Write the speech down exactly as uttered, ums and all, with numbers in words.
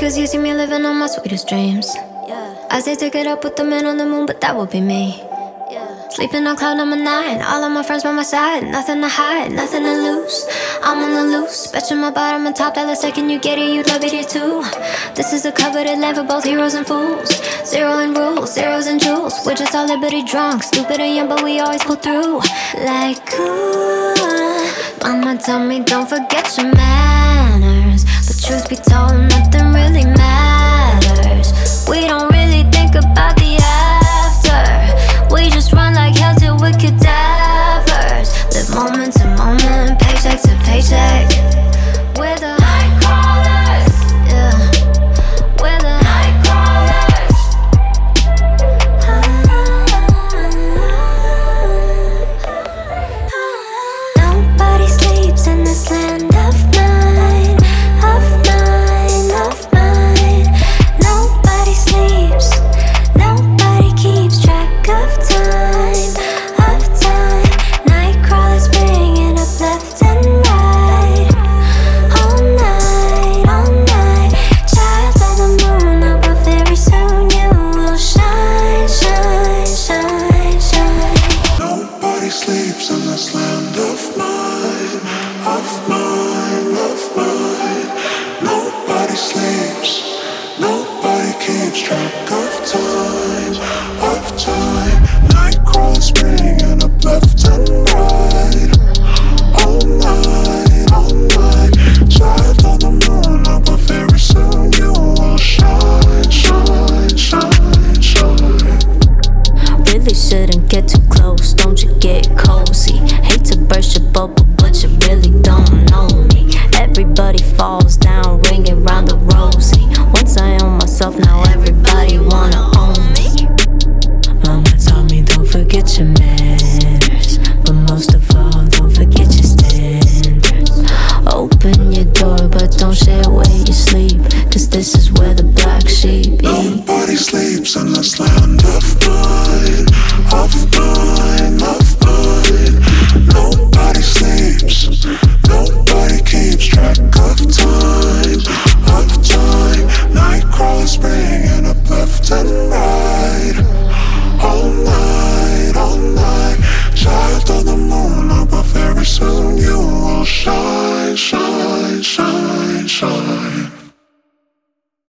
cause you see me living on my sweetest dreams. Yeah. I say take it up with the man on the moon, but that would be me. Yeah. Sleeping on cloud number nine, all of my friends by my side. Nothing to hide, nothing to lose. I'm on the loose, betching my bottom and top dollar. Second you get it, you'd love it here too. This is a coveted land for both heroes and fools. Zero in rules, zeros and jewels. We're just all liberty drunk, stupid and young, but we always pull through. Like ooh, mama told me don't forget your manners, but truth be told, nothing really matters. We don't really think about the after. We just run like hell till we're cadavers. Live moment to moment, paycheck to paycheck. We're the night crawlers. Yeah, we're the night crawlers. Nobody sleeps in this land of mine, of mine, of mine. Nobody sleeps, nobody keeps track of time, of time. Night crawlers bringing up left and right. All night, all night. Child of the moon, oh, but very soon you will shine, shine, shine, shine. Nobody sleeps in this land of mine, of mine, of mine. Nobody sleeps, nobody keeps track of time, of time. Night crawlers bringing up left and right. All night, all night. Child on the moon, oh, but very soon you will shine, shine, shine, shine. Really shouldn't get too close, don't you get cozy. Hate to burst your bubble, but you really don't know me. Everybody falls down, ringing round the rosy. Once I own myself, now everybody wanna own me. Mama taught me don't forget your manners, but most of all, don't forget your standards. Open your door, but don't share where you sleep, cause this is where the black sheep eat. Nobody sleeps in this land of mine, of mine.